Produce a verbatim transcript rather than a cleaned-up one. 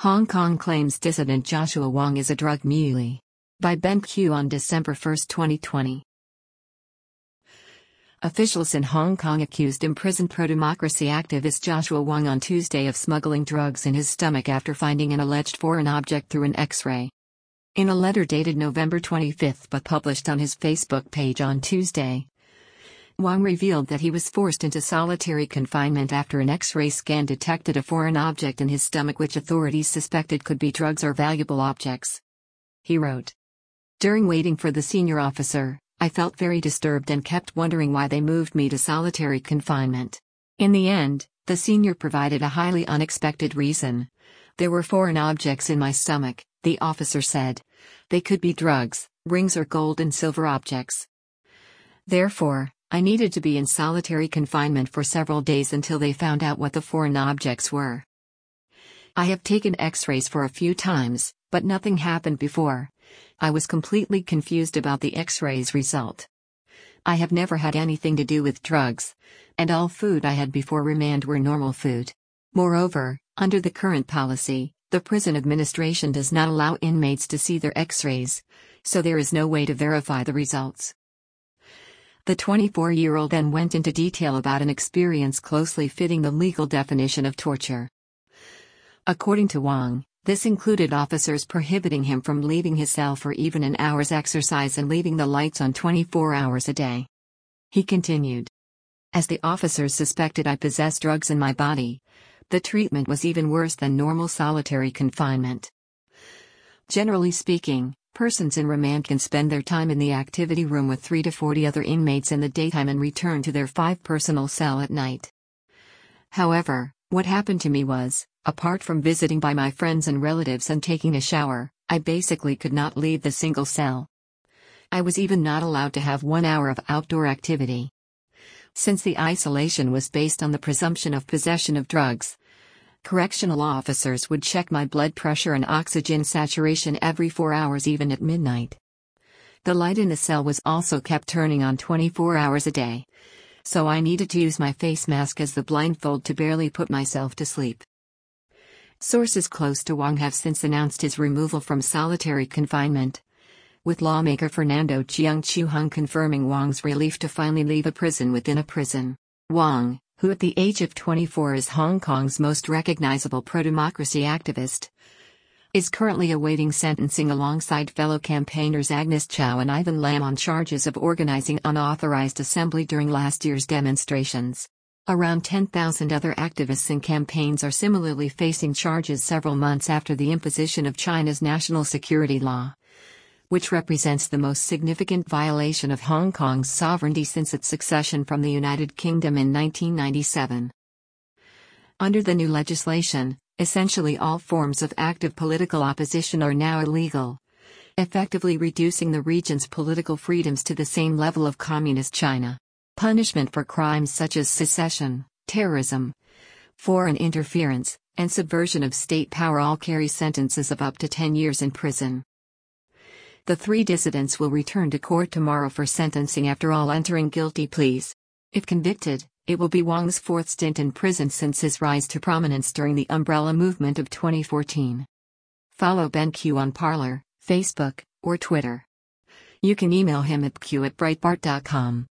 Hong Kong claims dissident Joshua Wong is a drug mule. By Ben Q on December first, twenty twenty. Officials in Hong Kong accused imprisoned pro-democracy activist Joshua Wong on Tuesday of smuggling drugs in his stomach after finding an alleged foreign object through an X-ray. In a letter dated November twenty-fifth but published on his Facebook page on Tuesday, Wong revealed that he was forced into solitary confinement after an X-ray scan detected a foreign object in his stomach which authorities suspected could be drugs or valuable objects. He wrote, "During waiting for the senior officer, I felt very disturbed and kept wondering why they moved me to solitary confinement. In the end, the senior provided a highly unexpected reason. There were foreign objects in my stomach," the officer said. "They could be drugs, rings or gold and silver objects. Therefore, I needed to be in solitary confinement for several days until they found out what the foreign objects were. I have taken X-rays for a few times, but nothing happened before. I was completely confused about the X-rays result. I have never had anything to do with drugs, and all food I had before remand were normal food. Moreover, under the current policy, the prison administration does not allow inmates to see their X-rays, so there is no way to verify the results." The twenty-four-year-old then went into detail about an experience closely fitting the legal definition of torture. According to Wong, this included officers prohibiting him from leaving his cell for even an hour's exercise and leaving the lights on twenty-four hours a day. He continued, "As the officers suspected I possessed drugs in my body, the treatment was even worse than normal solitary confinement. Generally speaking, persons in remand can spend their time in the activity room with three to forty other inmates in the daytime and return to their five-personal cell at night. However, what happened to me was, apart from visiting by my friends and relatives and taking a shower, I basically could not leave the single cell. I was even not allowed to have one hour of outdoor activity. Since the isolation was based on the presumption of possession of drugs, correctional officers would check my blood pressure and oxygen saturation every four hours even at midnight. The light in the cell was also kept turning on twenty-four hours a day, so I needed to use my face mask as the blindfold to barely put myself to sleep." Sources close to Wong have since announced his removal from solitary confinement, with lawmaker Fernando Cheung Chiu-hung confirming Wong's relief to finally leave a prison within a prison. Wong, who at the age of twenty-four is Hong Kong's most recognizable pro-democracy activist, is currently awaiting sentencing alongside fellow campaigners Agnes Chow and Ivan Lam on charges of organizing unauthorized assembly during last year's demonstrations. Around ten thousand other activists and campaigns are similarly facing charges several months after the imposition of China's national security law, which represents the most significant violation of Hong Kong's sovereignty since its succession from the United Kingdom in nineteen ninety-seven. Under the new legislation, essentially all forms of active political opposition are now illegal, effectively reducing the region's political freedoms to the same level of communist China. Punishment for crimes such as secession, terrorism, foreign interference, and subversion of state power all carry sentences of up to ten years in prison. The three dissidents will return to court tomorrow for sentencing after all entering guilty pleas. If convicted, it will be Wong's fourth stint in prison since his rise to prominence during the Umbrella Movement of twenty fourteen. Follow Ben Q on Parler, Facebook, or Twitter. You can email him at q at breitbart dot com.